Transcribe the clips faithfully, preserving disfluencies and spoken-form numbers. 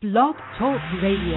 Blog Talk Radio.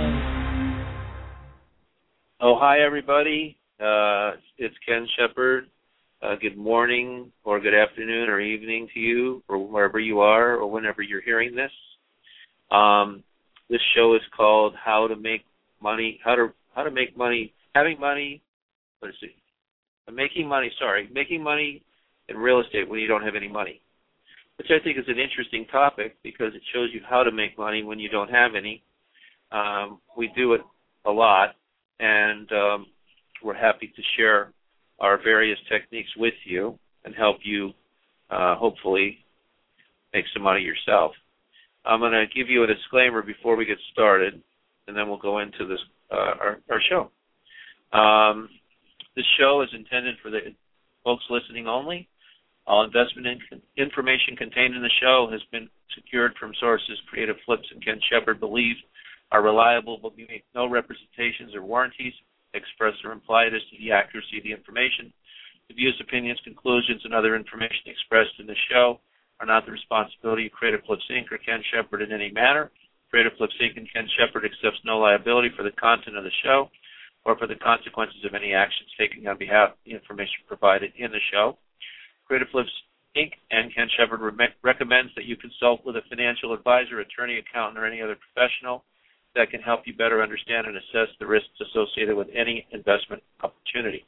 Oh, hi, everybody. Uh, it's Ken Shepard. Uh, good morning or good afternoon or evening to you, or wherever you are, or whenever you're hearing this. Um, this show is called How to Make Money, How to How to Make Money, Having Money, what is it? Making money, sorry, making money in real estate when you don't have any money, which I think is an interesting topic because it shows you how to make money when you don't have any. Um, we do it a lot, and um, we're happy to share our various techniques with you and help you uh, hopefully make some money yourself. I'm going to give you a disclaimer before we get started, and then we'll go into this uh, our, our show. Um, this show is intended for the folks listening only. All investment in- information contained in the show has been secured from sources Creative Flips and Ken Shepard believe are reliable, but we make no representations or warranties expressed or implied as to the accuracy of the information. The views, opinions, conclusions, and other information expressed in the show are not the responsibility of Creative Flips, Incorporated or Ken Shepard in any manner. Creative Flips, Incorporated and Ken Shepard accepts no liability for the content of the show or for the consequences of any actions taken on behalf of the information provided in the show. Creative Flips, Incorporated and Ken Shepard re- recommends that you consult with a financial advisor, attorney, accountant, or any other professional that can help you better understand and assess the risks associated with any investment opportunity.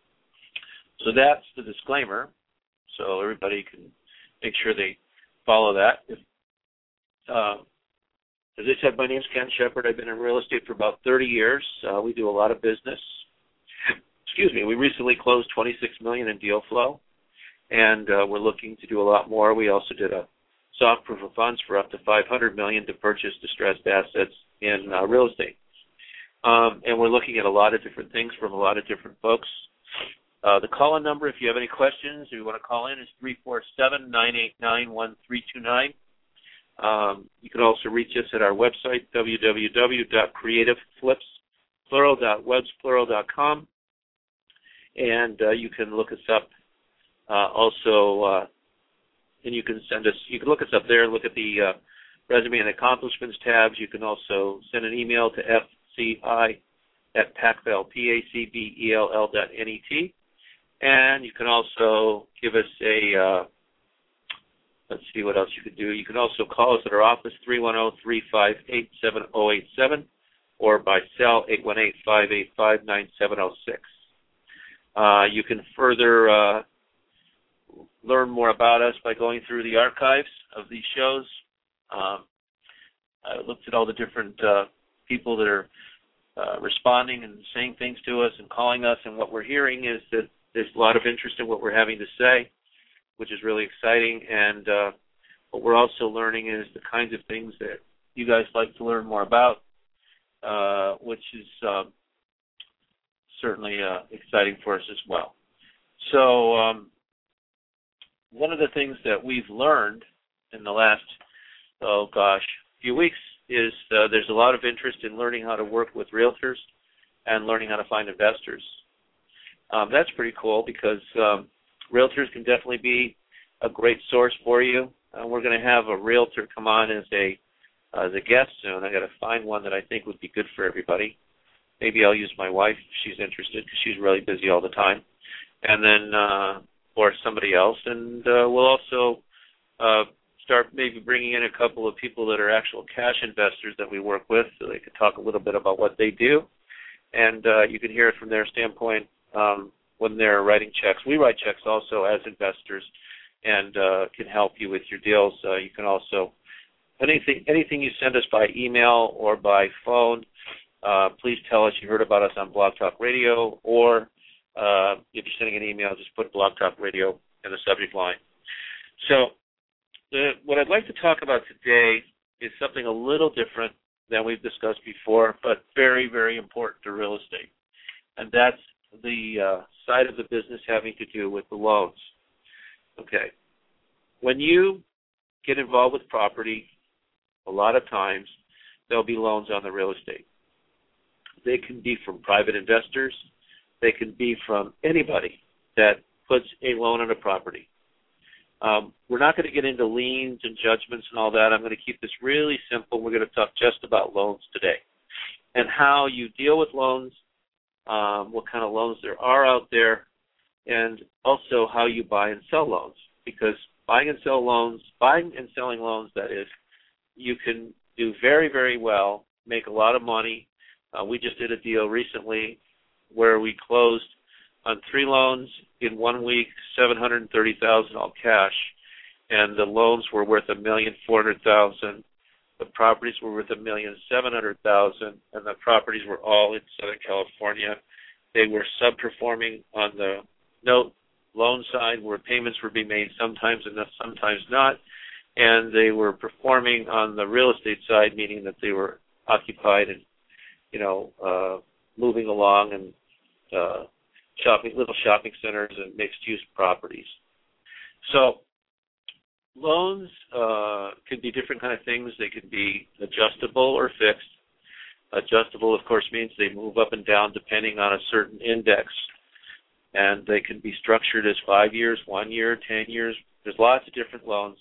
So that's the disclaimer, so everybody can make sure they follow that. If, uh, as I said, my name is Ken Shepard. I've been in real estate for about thirty years. Uh, we do a lot of business. Excuse me. We recently closed twenty-six million dollars in deal flow, and uh, we're looking to do a lot more. We also did a soft proof of funds for up to five hundred million dollars to purchase distressed assets in uh, real estate. Um, and we're looking at a lot of different things from a lot of different folks. Uh, the call-in number, if you have any questions or you want to call in, is three four seven, nine eight nine, one three two nine. Um, you can also reach us at our website, w w w dot creative flips plural dot webs plural dot com. And uh, you can look us up uh, also, uh, and you can send us, you can look us up there and look at the uh, resume and accomplishments tabs. You can also send an email to f c i at pacbell, P A C B E L L dot N E T. And you can also give us a, uh, let's see what else you could do. You can also call us at our office, three one zero, three five eight, seven zero eight seven, or by cell, eight one eight, five eight five, nine seven zero six. Uh, you can further uh, learn more about us by going through the archives of these shows. Um, I looked at all the different uh, people that are uh, responding and saying things to us and calling us, and what we're hearing is that there's a lot of interest in what we're having to say, which is really exciting. And uh, what we're also learning is the kinds of things that you guys like to learn more about, uh, which is uh, certainly uh, exciting for us as well. So um, one of the things that we've learned in the last, oh gosh, few weeks is uh, there's a lot of interest in learning how to work with realtors and learning how to find investors. Um, that's pretty cool because um, realtors can definitely be a great source for you. Uh, we're going to have a realtor come on as a uh, as a guest soon. I got to find one that I think would be good for everybody. Maybe I'll use my wife if she's interested because she's really busy all the time, and then uh, or somebody else. And uh, we'll also uh, start maybe bringing in a couple of people that are actual cash investors that we work with, so they can talk a little bit about what they do, and uh, you can hear it from their standpoint. Um, when they're writing checks. We write checks also as investors and uh, can help you with your deals. Uh, you can also, anything anything you send us by email or by phone, uh, please tell us you heard about us on Blog Talk Radio, or uh, if you're sending an email, just put Blog Talk Radio in the subject line. So the, what I'd like to talk about today is something a little different than we've discussed before, but very, very important to real estate, and that's the uh, side of the business having to do with the loans. Okay. When you get involved with property, a lot of times there'll be loans on the real estate. They can be from private investors. They can be from anybody that puts a loan on a property. Um, we're not going to get into liens and judgments and all that. I'm going to keep this really simple. We're going to talk just about loans today and how you deal with loans, um, what kind of loans there are out there, and also how you buy and sell loans. Because buying and sell loans, buying and selling loans, that is, you can do very, very well, make a lot of money. Uh, we just did a deal recently where we closed on three loans in one week, seven hundred thirty thousand dollars all cash, and the loans were worth a million four hundred thousand dollars. The properties were worth a million seven hundred thousand dollars, and the properties were all in Southern California. They were subperforming on the note loan side, where payments were being made sometimes and sometimes not, and they were performing on the real estate side, meaning that they were occupied and, you know, uh, moving along and uh, shopping, little shopping centers and mixed-use properties. So loans uh, can be different kind of things. They can be adjustable or fixed. Adjustable, of course, means they move up and down depending on a certain index, and they can be structured as five years, one year, ten years. There's lots of different loans.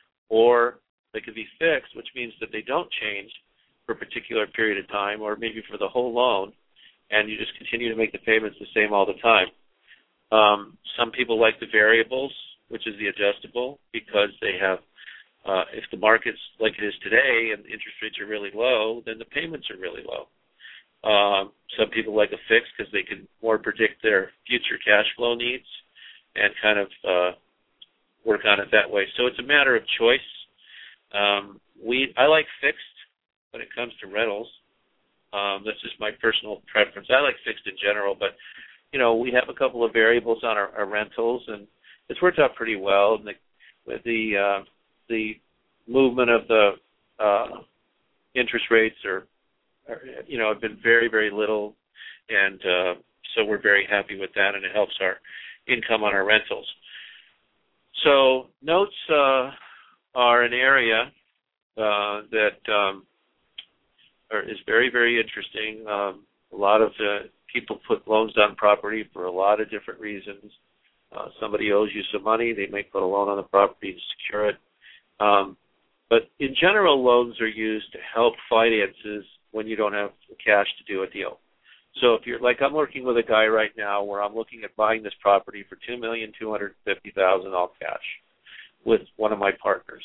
Or they could be fixed, which means that they don't change for a particular period of time, or maybe for the whole loan, and you just continue to make the payments the same all the time. Um, some people like the variables, which is the adjustable, because they have, uh, if the market's like it is today and interest rates are really low, then the payments are really low. Um, some people like a fixed because they can more predict their future cash flow needs and kind of uh, work on it that way. So it's a matter of choice. Um, we I like fixed when it comes to rentals. Um, that's just my personal preference. I like fixed in general, but you know, we have a couple of variables on our, our rentals, and it's worked out pretty well. And the, with the uh, the movement of the uh, interest rates are, are, you know, have been very, very little, and uh, so we're very happy with that, and it helps our income on our rentals. So notes uh, are an area uh, that um, are, is very, very interesting. Um, a lot of uh, people put loans on property for a lot of different reasons. Uh, somebody owes you some money, they may put a loan on the property to secure it. Um, but in general, loans are used to help finances when you don't have the cash to do a deal. So if you're like, I'm working with a guy right now where I'm looking at buying this property for two million two hundred fifty thousand dollars all cash with one of my partners.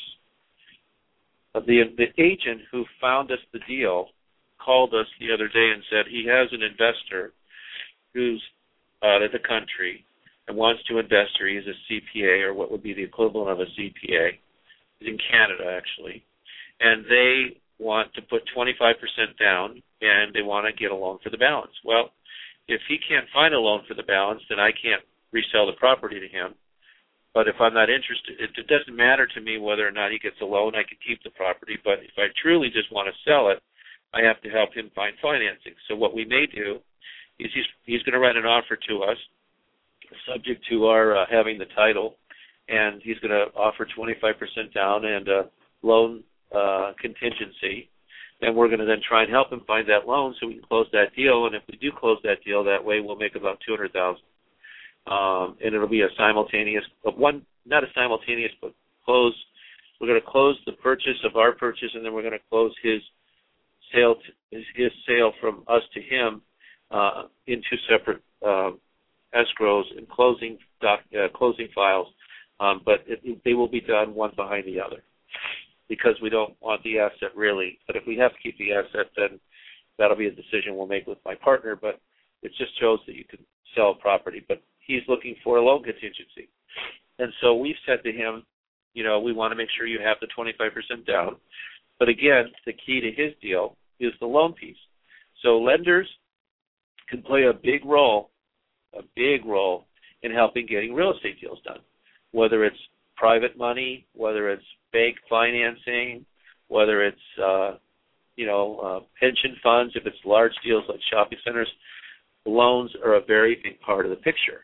Uh, the, the agent who found us the deal called us the other day and said he has an investor who's out of the country and wants to invest, or he's a C P A, or what would be the equivalent of a C P A. He's in Canada, actually. And they want to put twenty-five percent down, and they want to get a loan for the balance. Well, if he can't find a loan for the balance, then I can't resell the property to him. But if I'm not interested, it, it doesn't matter to me whether or not he gets a loan. I can keep the property. But if I truly just want to sell it, I have to help him find financing. So what we may do is he's, he's going to write an offer to us, subject to our uh, having the title, and he's going to offer twenty-five percent down and a loan uh, contingency. And we're going to then try and help him find that loan so we can close that deal. And if we do close that deal that way, we'll make about two hundred thousand dollars. Um, and it'll be a simultaneous, one not a simultaneous, but close. We're going to close the purchase of our purchase, and then we're going to close his sale, to, his, his sale from us to him uh, in two separate uh, escrows and closing doc, uh, closing files, um, but it, it, they will be done one behind the other because we don't want the asset really. But if we have to keep the asset, then that'll be a decision we'll make with my partner. But it just shows that you can sell property. But he's looking for a loan contingency, and so we've said to him, you know, we want to make sure you have the twenty-five percent down. But again, the key to his deal is the loan piece. So lenders can play a big role. a big role in helping getting real estate deals done, whether it's private money, whether it's bank financing, whether it's, uh, you know, uh, pension funds, if it's large deals like shopping centers. Loans are a very big part of the picture.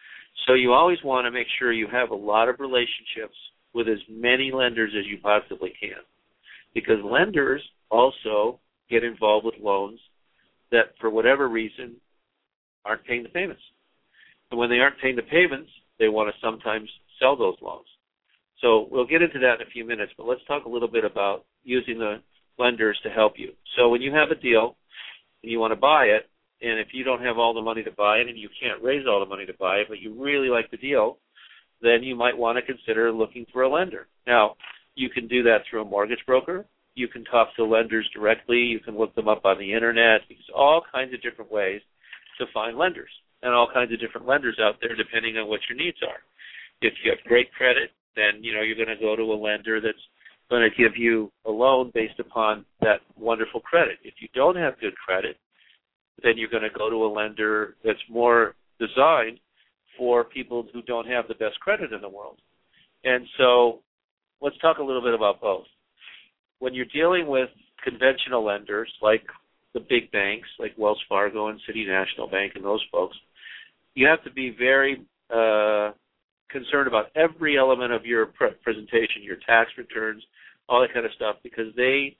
So you always want to make sure you have a lot of relationships with as many lenders as you possibly can, because lenders also get involved with loans that, for whatever reason, aren't paying the payments. And when they aren't paying the payments, they want to sometimes sell those loans. So we'll get into that in a few minutes, but let's talk a little bit about using the lenders to help you. So when you have a deal and you want to buy it, and if you don't have all the money to buy it and you can't raise all the money to buy it, but you really like the deal, then you might want to consider looking for a lender. Now, you can do that through a mortgage broker. You can talk to lenders directly. You can look them up on the Internet. There's all kinds of different ways to find lenders, and all kinds of different lenders out there depending on what your needs are. If you have great credit, then you know you're going to go to a lender that's going to give you a loan based upon that wonderful credit. If you don't have good credit, then you're going to go to a lender that's more designed for people who don't have the best credit in the world. And so let's talk a little bit about both. When you're dealing with conventional lenders like the big banks, like Wells Fargo and City National Bank and those folks, you have to be very uh, concerned about every element of your pre- presentation, your tax returns, all that kind of stuff, because they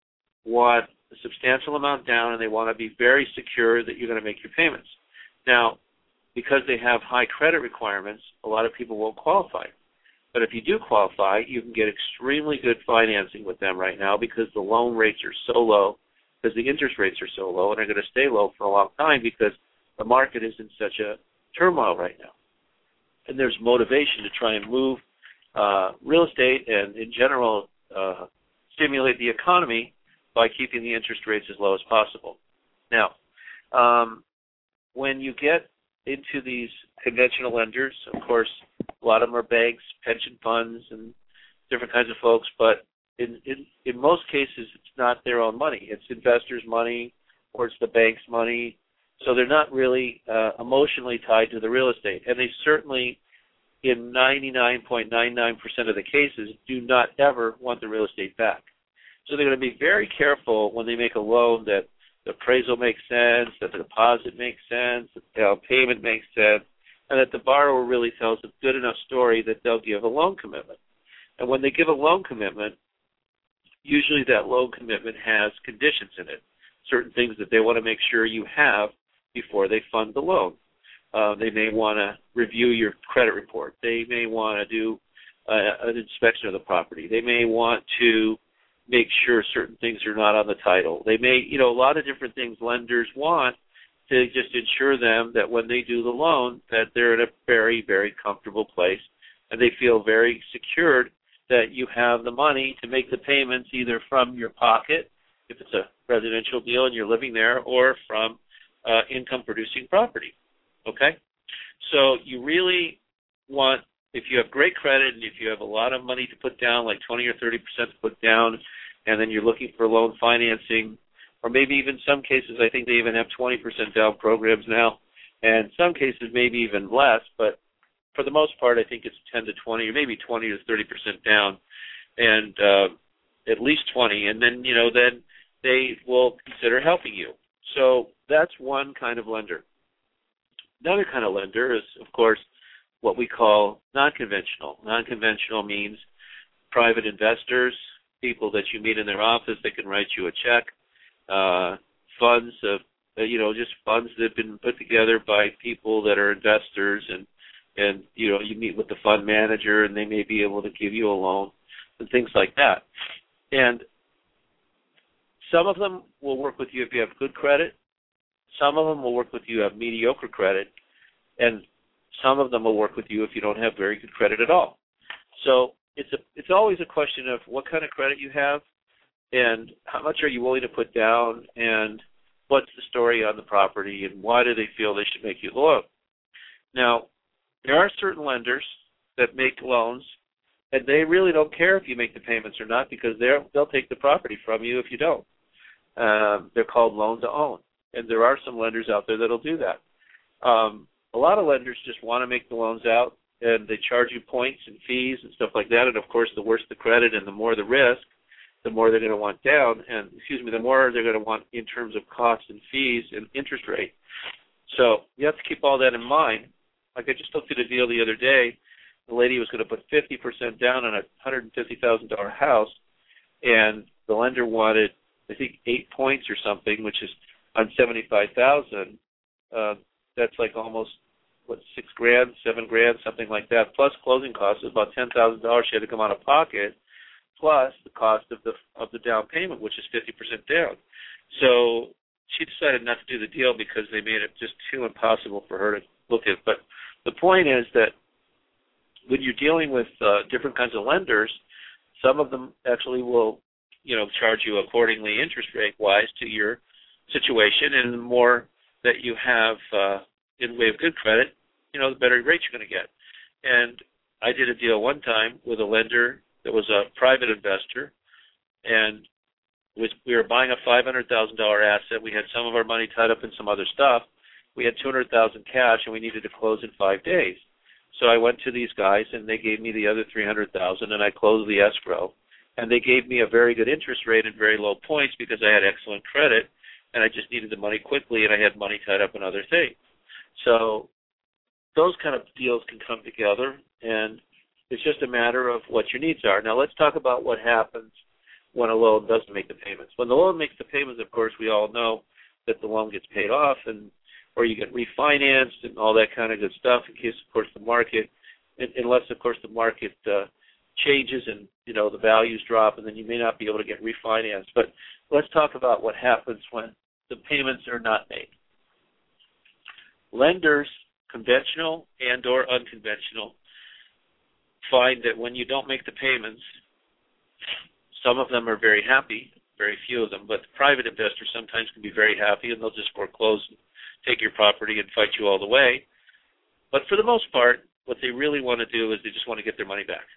want a substantial amount down and they want to be very secure that you're going to make your payments. Now, because they have high credit requirements, a lot of people won't qualify. But if you do qualify, you can get extremely good financing with them right now because the loan rates are so low, because the interest rates are so low, and they're going to stay low for a long time because the market is in such a turmoil right now. And there's motivation to try and move uh, real estate and, in general, uh, stimulate the economy by keeping the interest rates as low as possible. Now, um, when you get into these conventional lenders, of course, a lot of them are banks, pension funds, and different kinds of folks, but in, in, in most cases, it's not their own money. It's investors' money or it's the bank's money. So they're not really uh, emotionally tied to the real estate. And they certainly, in ninety-nine point nine nine percent of the cases, do not ever want the real estate back. So they're going to be very careful when they make a loan that the appraisal makes sense, that the deposit makes sense, that the down payment makes sense, and that the borrower really tells a good enough story that they'll give a loan commitment. And when they give a loan commitment, usually that loan commitment has conditions in it, certain things that they want to make sure you have before they fund the loan. Uh, they may want to review your credit report. They may want to do uh, an inspection of the property. They may want to make sure certain things are not on the title. They may, you know, a lot of different things lenders want to just ensure them that when they do the loan that they're in a very, very comfortable place and they feel very secured that you have the money to make the payments either from your pocket, if it's a residential deal and you're living there, or from uh, income-producing property, okay? So you really want, if you have great credit and if you have a lot of money to put down, like twenty or thirty percent to put down, and then you're looking for loan financing, or maybe even some cases, I think they even have twenty percent down programs now, and some cases maybe even less, but for the most part, I think it's ten to twenty, or maybe twenty to thirty percent down, and uh, at least twenty, and then, you know, then they will consider helping you. So that's one kind of lender. Another kind of lender is, of course, what we call non-conventional. Non-conventional means private investors, people that you meet in their office that can write you a check, uh, funds of, uh, you know, just funds that have been put together by people that are investors, and, and, you know, you meet with the fund manager and they may be able to give you a loan and things like that. And some of them will work with you if you have good credit. Some of them will work with you if you have mediocre credit. And some of them will work with you if you don't have very good credit at all. So it's a it's always a question of what kind of credit you have and how much are you willing to put down and what's the story on the property and why do they feel they should make you the loan. Now, there are certain lenders that make loans and they really don't care if you make the payments or not because they're, they'll take the property from you if you don't. Um, they're called loan to own. And there are some lenders out there that will do that. Um, A lot of lenders just want to make the loans out, and they charge you points and fees and stuff like that. And, of course, the worse the credit and the more the risk, the more they're going to want down. And, excuse me, the more they're going to want in terms of costs and fees and interest rate. So you have to keep all that in mind. Like I just looked at a deal the other day. The lady was going to put fifty percent down on a one hundred fifty thousand dollars house, and the lender wanted, I think, eight points or something, which is on seventy-five thousand dollars. Uh, that's like almost what, six grand, seven grand, something like that, plus closing costs. It was about ten thousand dollars she had to come out of pocket, plus the cost of the of the down payment, which is fifty percent down. So she decided not to do the deal because they made it just too impossible for her to look at. But the point is that when you're dealing with uh, different kinds of lenders, some of them actually will, you know, charge you accordingly interest rate-wise to your situation, and the more that you have uh, in way of good credit, you know, the better rate you're going to get. And I did a deal one time with a lender that was a private investor, and was, we were buying a five hundred thousand dollars asset. We had some of our money tied up in some other stuff. We had two hundred thousand dollars cash, and we needed to close in five days. So I went to these guys, and they gave me the other three hundred thousand dollars, and I closed the escrow. And they gave me a very good interest rate and very low points because I had excellent credit, and I just needed the money quickly, and I had money tied up in other things. So those kind of deals can come together, and it's just a matter of what your needs are. Now let's talk about what happens when a loan doesn't make the payments. When the loan makes the payments, of course, we all know that the loan gets paid off, and or you get refinanced and all that kind of good stuff in case, of course, the market, unless, of course, the market uh, changes and, you know, the values drop, and then you may not be able to get refinanced. But let's talk about what happens when the payments are not made. Lenders, conventional and or unconventional, find that when you don't make the payments, some of them are very happy, very few of them, but the private investors sometimes can be very happy, and they'll just foreclose and take your property and fight you all the way. But for the most part, what they really want to do is they just want to get their money back.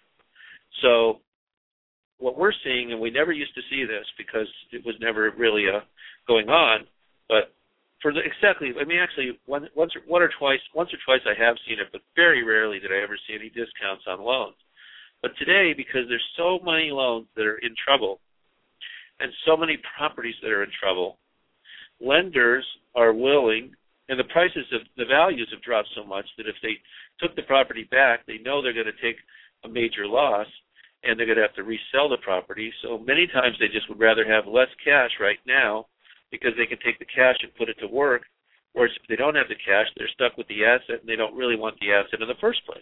So what we're seeing, and we never used to see this because it was never really uh, going on, but for the, exactly, I mean, actually, one, once, or, one or twice, once or twice I have seen it, but very rarely did I ever see any discounts on loans. But today, because there's so many loans that are in trouble and so many properties that are in trouble, lenders are willing, and the prices of the values have dropped so much that if they took the property back, they know they're going to take a major loss, and they're going to have to resell the property. So many times they just would rather have less cash right now because they can take the cash and put it to work, whereas if they don't have the cash, they're stuck with the asset, and they don't really want the asset in the first place.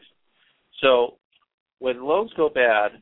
So when loans go bad,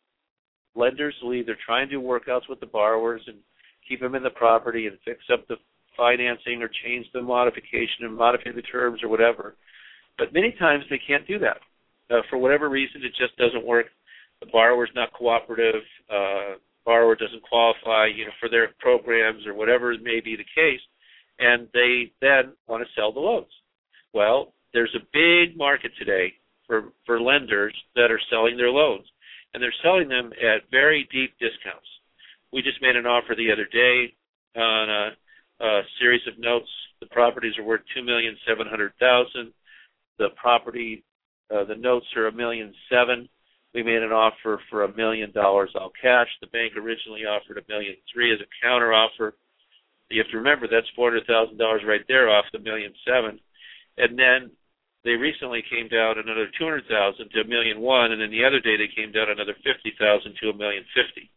lenders will either try and do workouts with the borrowers and keep them in the property and fix up the financing or change the modification and modify the terms or whatever. But many times they can't do that. Uh, for whatever reason, it just doesn't work. The borrower's not cooperative. Uh, borrower doesn't qualify, you know, for their programs or whatever it may be the case, and they then want to sell the loans. Well, there's a big market today for, for lenders that are selling their loans, and they're selling them at very deep discounts. We just made an offer the other day on a, a series of notes. The properties are worth two million seven hundred thousand dollars. The property, uh, the notes are a million seven. We made an offer for a million dollars all cash. The bank originally offered a million three as a counter offer. You have to remember that's four hundred thousand dollars right there off the million seven. And then they recently came down another two hundred thousand to a million one, and then the other day they came down another fifty thousand to a million fifty.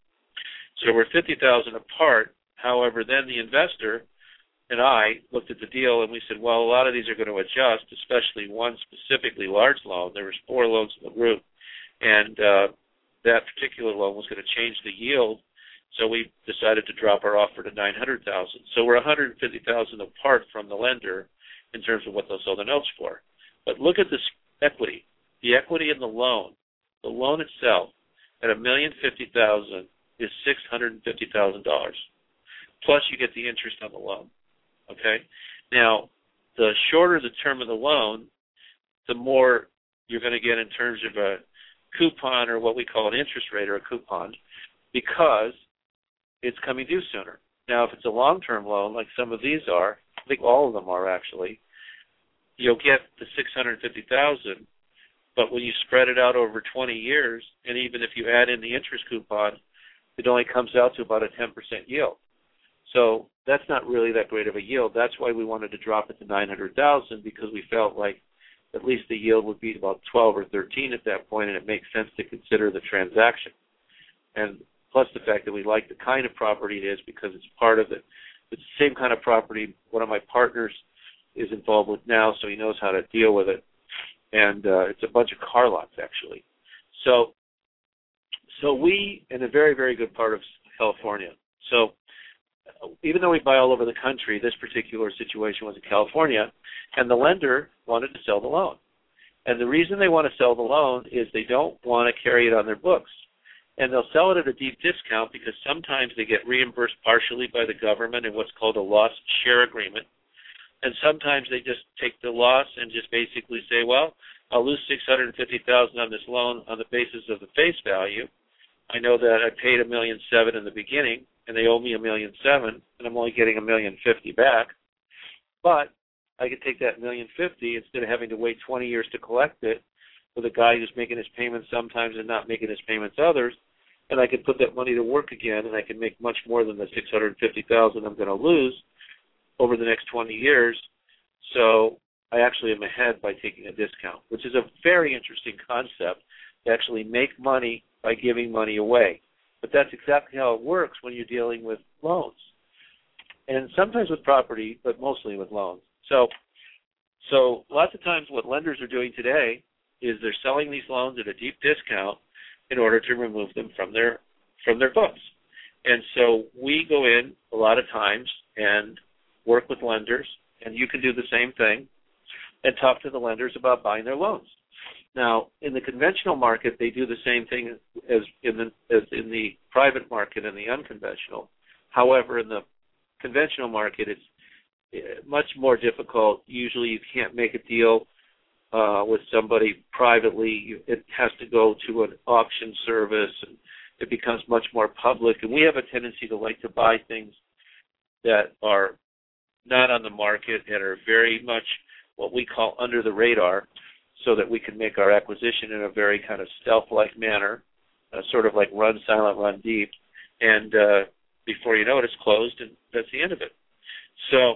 So we're fifty thousand apart. However, then the investor and I looked at the deal and we said, well, a lot of these are going to adjust, especially one specifically large loan. There was four loans in the group, and uh, that particular loan was going to change the yield. So we decided to drop our offer to nine hundred thousand dollars. So we're one hundred fifty thousand dollars apart from the lender in terms of what they'll sell the notes for. But look at this equity. The equity in the loan, the loan itself at a million fifty thousand is six hundred fifty thousand dollars. Plus you get the interest on the loan. Okay? Now, the shorter the term of the loan, the more you're going to get in terms of a coupon, or what we call an interest rate or a coupon, because it's coming due sooner. Now, if it's a long-term loan, like some of these are, I think all of them are actually, you'll get the six hundred fifty thousand dollars, but when you spread it out over twenty years, and even if you add in the interest coupon, it only comes out to about a ten percent yield. So that's not really that great of a yield. That's why we wanted to drop it to nine hundred thousand dollars, because we felt like at least the yield would be about twelve or thirteen at that point, and it makes sense to consider the transaction. And plus the fact that we like the kind of property it is, because it's part of it. It's the same kind of property. One of my partners is involved with now, so he knows how to deal with it. And uh, it's a bunch of car lots, actually. So, so we in a very, very good part of California. So even though we buy all over the country, this particular situation was in California, and the lender wanted to sell the loan. And the reason they want to sell the loan is they don't want to carry it on their books. And they'll sell it at a deep discount because sometimes they get reimbursed partially by the government in what's called a loss share agreement. And sometimes they just take the loss and just basically say, well, I'll lose six hundred fifty thousand dollars on this loan on the basis of the face value. I know that I paid a million seven in the beginning, and they owe me a million seven, and I'm only getting a million fifty back. But I could take that million fifty instead of having to wait twenty years to collect it with a guy who's making his payments sometimes and not making his payments others, and I could put that money to work again, and I can make much more than the six hundred fifty thousand dollars I'm going to lose over the next twenty years. So I actually am ahead by taking a discount, which is a very interesting concept to actually make money by giving money away. But that's exactly how it works when you're dealing with loans. And sometimes with property, but mostly with loans. So so lots of times what lenders are doing today is they're selling these loans at a deep discount in order to remove them from their from their books. And so we go in a lot of times and work with lenders, and you can do the same thing, and talk to the lenders about buying their loans. Now, in the conventional market, they do the same thing as in the as in the private market and the unconventional. However, in the conventional market, it's much more difficult. Usually you can't make a deal uh, with somebody privately. It has to go to an auction service, and it becomes much more public. And we have a tendency to like to buy things that are not on the market and are very much what we call under the radar, so that we can make our acquisition in a very kind of stealth-like manner, uh, sort of like run silent, run deep, and uh, before you know it, it's closed, and that's the end of it. So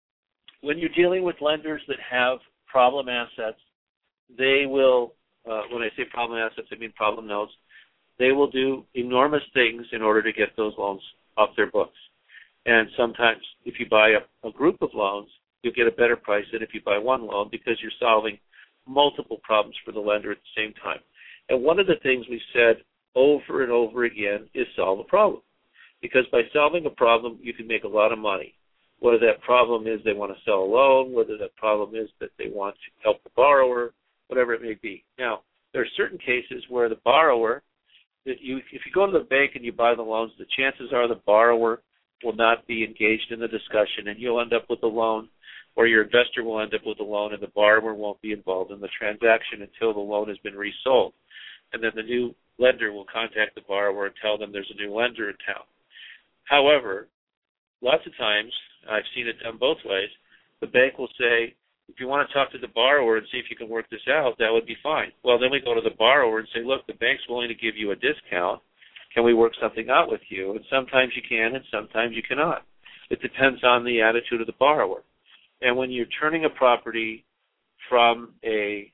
when you're dealing with lenders that have problem assets, they will, uh, when I say problem assets, I mean problem notes, they will do enormous things in order to get those loans off their books. And sometimes if you buy a, a group of loans, you'll get a better price than if you buy one loan because you're solving multiple problems for the lender at the same time. And one of the things we've said over and over again is solve a problem. Because by solving a problem, you can make a lot of money. Whether that problem is they want to sell a loan, whether that problem is that they want to help the borrower, whatever it may be. Now, there are certain cases where the borrower, that you, if you go to the bank and you buy the loans, the chances are the borrower will not be engaged in the discussion, and you'll end up with a loan, or your investor will end up with a loan, and the borrower won't be involved in the transaction until the loan has been resold. And then the new lender will contact the borrower and tell them there's a new lender in town. However, lots of times, I've seen it done both ways, the bank will say, if you want to talk to the borrower and see if you can work this out, that would be fine. Well, then we go to the borrower and say, look, the bank's willing to give you a discount. Can we work something out with you? And sometimes you can and sometimes you cannot. It depends on the attitude of the borrower. And when you're turning a property from a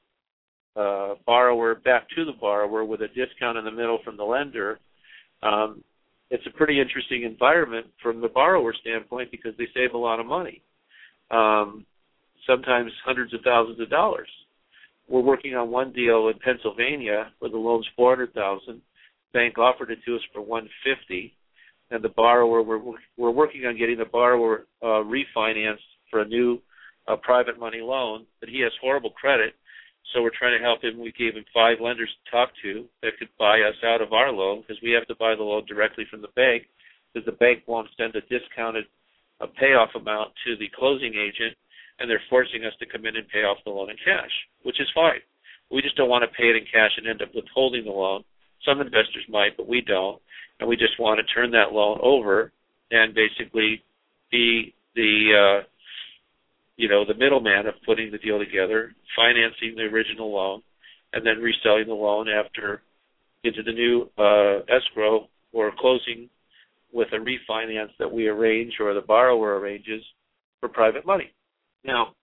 uh, borrower back to the borrower with a discount in the middle from the lender, um, it's a pretty interesting environment from the borrower standpoint because they save a lot of money, um, sometimes hundreds of thousands of dollars. We're working on one deal in Pennsylvania where the loan's four hundred thousand dollars. Bank offered it to us for one hundred fifty thousand dollars, and the borrower, we're, we're working on getting the borrower uh, refinanced for a new uh, private money loan, but he has horrible credit, so we're trying to help him. We gave him five lenders to talk to that could buy us out of our loan because we have to buy the loan directly from the bank because the bank won't send a discounted uh, payoff amount to the closing agent, and they're forcing us to come in and pay off the loan in cash, which is fine. We just don't want to pay it in cash and end up withholding the loan. Some investors might, but we don't, and we just want to turn that loan over and basically be the, uh, you know, the middleman of putting the deal together, financing the original loan, and then reselling the loan after into the new uh, escrow or closing with a refinance that we arrange or the borrower arranges for private money. Now,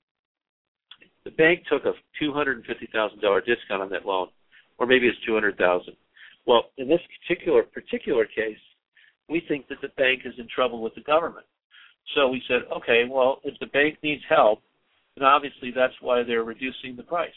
the bank took a two hundred fifty thousand dollars discount on that loan, or maybe it's two hundred thousand dollars. Well, in this particular particular case, we think that the bank is in trouble with the government. So we said, okay, well, if the bank needs help, And obviously that's why they're reducing the price.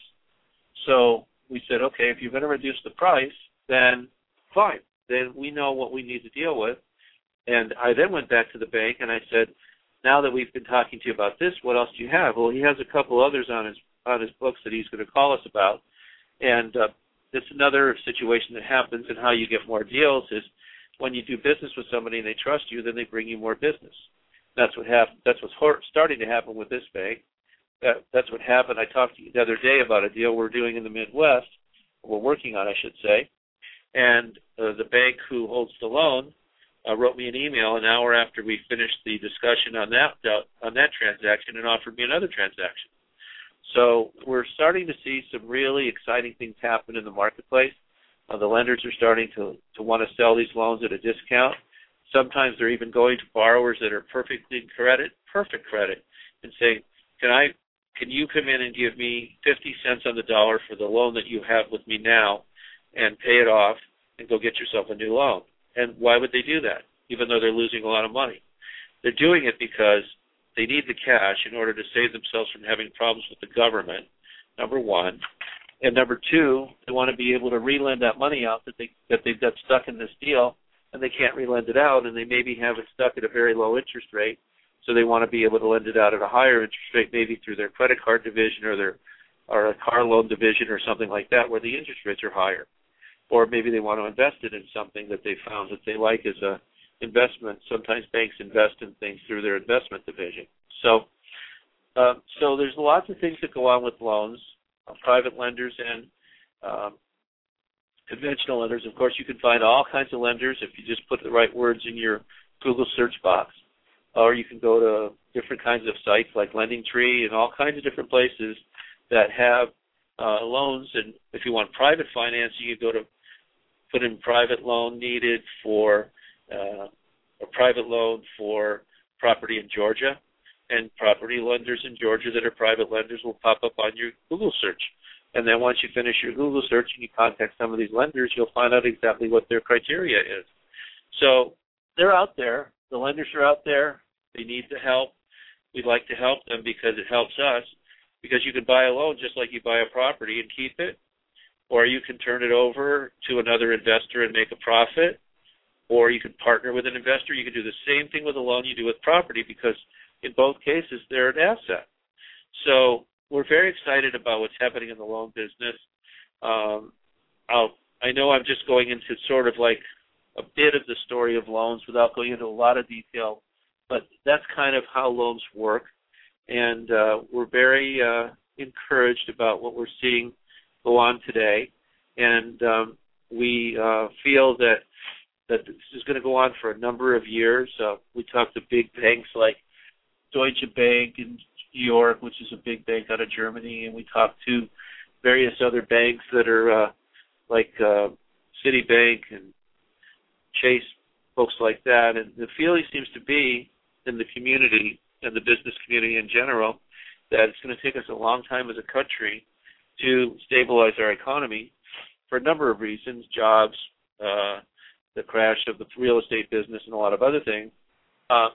So we said, okay, if you're going to reduce the price, then fine. Then we know what we need to deal with. And I then went back to the bank and I said, now that we've been talking to you about this, what else do you have? Well, he has a couple others on his on his books that he's going to call us about. And uh, it's another situation that happens, and how you get more deals is when you do business with somebody and they trust you, then they bring you more business. That's what happened. That's what's hor- starting to happen with this bank. That, that's what happened. I talked to you the other day about a deal we're doing in the Midwest, we're working on, I should say, and uh, the bank who holds the loan uh, wrote me an email an hour after we finished the discussion on that uh, on that transaction and offered me another transaction. So we're starting to see some really exciting things happen in the marketplace. Uh, the lenders are starting to, to want to sell these loans at a discount. Sometimes they're even going to borrowers that are perfectly credit, perfect credit, and saying, "Can I, can you come in and give me fifty cents on the dollar for the loan that you have with me now, and pay it off, and go get yourself a new loan?" And why would they do that, even though they're losing a lot of money? They're doing it because they need the cash in order to save themselves from having problems with the government, number one. And number two, they want to be able to relend that money out that, they, that they've got stuck in this deal, and they can't relend it out, and they maybe have it stuck at a very low interest rate, so they want to be able to lend it out at a higher interest rate, maybe through their credit card division or their or a car loan division or something like that, where the interest rates are higher. Or maybe they want to invest it in something that they found that they like as a investment. Sometimes banks invest in things through their investment division. So uh, so there's lots of things that go on with loans, uh, private lenders and um, conventional lenders. Of course, you can find all kinds of lenders if you just put the right words in your Google search box. Or you can go to different kinds of sites like LendingTree and all kinds of different places that have uh, loans. And if you want private financing, you go to put in private loan needed for uh, a private loan for property in Georgia, and property lenders in Georgia that are private lenders will pop up on your Google search. And then once you finish your Google search and you contact some of these lenders, you'll find out exactly what their criteria is. So they're out there. The lenders are out there. They need the help. We'd like to help them because it helps us, because you can buy a loan just like you buy a property and keep it, or you can turn it over to another investor and make a profit, or you can partner with an investor. You can do the same thing with a loan you do with property, because in both cases they're an asset. So we're very excited about what's happening in the loan business. Um, I'll, I know I'm just going into sort of like a bit of the story of loans without going into a lot of detail, but that's kind of how loans work. And uh, we're very uh, encouraged about what we're seeing go on today. And um, we uh, feel that that this is going to go on for a number of years. Uh, we talk to big banks like Deutsche Bank in New York, which is a big bank out of Germany, and we talk to various other banks that are uh, like uh, Citibank and Chase, folks like that. And the feeling seems to be in the community and the business community in general that it's going to take us a long time as a country to stabilize our economy for a number of reasons, jobs, uh, the crash of the real estate business, and a lot of other things. Uh,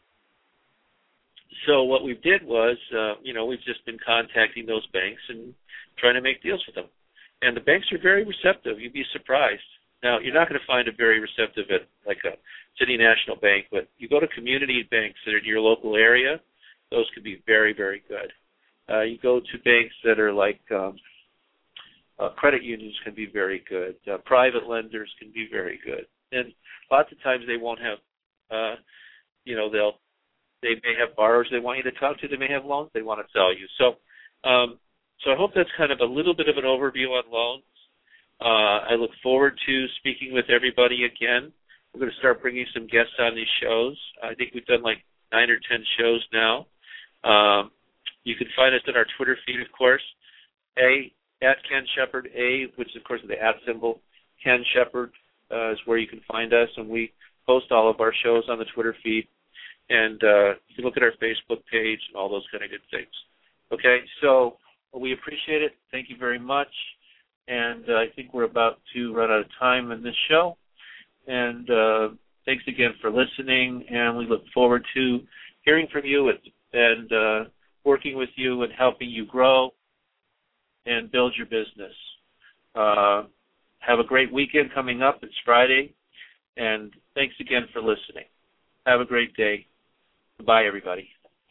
so what we did was, uh, you know, we've just been contacting those banks and trying to make deals with them. And the banks are very receptive. You'd be surprised. Now, you're not going to find a very receptive at like a City National Bank, but you go to community banks that are in your local area, those could be very, very good. Uh, you go to banks that are like um, uh, credit unions can be very good. Uh, private lenders can be very good. And lots of times they won't have, uh, you know, they'll, they may have borrowers they want you to talk to. They may have loans they want to sell you. So, um, so I hope that's kind of a little bit of an overview on loans. Uh, I look forward to speaking with everybody again. We're going to start bringing some guests on these shows. I think we've done like nine or ten shows now. Um, you can find us on our Twitter feed, of course, A, at Ken Shepard, A, which is, of course, the at symbol, Ken Shepard. Uh, is where you can find us, and we post all of our shows on the Twitter feed. And uh, you can look at our Facebook page and all those kind of good things. Okay, so well, we appreciate it. Thank you very much. And uh, I think we're about to run out of time in this show. And uh, thanks again for listening, and we look forward to hearing from you and uh, working with you and helping you grow and build your business. Uh, have a great weekend coming up. It's Friday. And thanks again for listening. Have a great day. Goodbye, everybody.